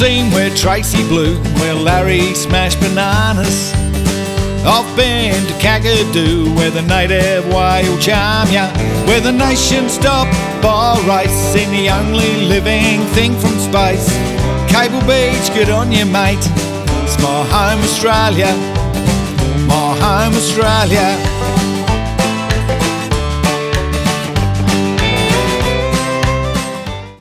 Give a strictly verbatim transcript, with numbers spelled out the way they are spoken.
seen where Tracy blew, where Larry smashed bananas. I've been to Kakadu, where the native way will charm ya, where the nation stop by race in the only living thing from space. Cable Beach, good on you, mate. It's my home Australia, my home Australia.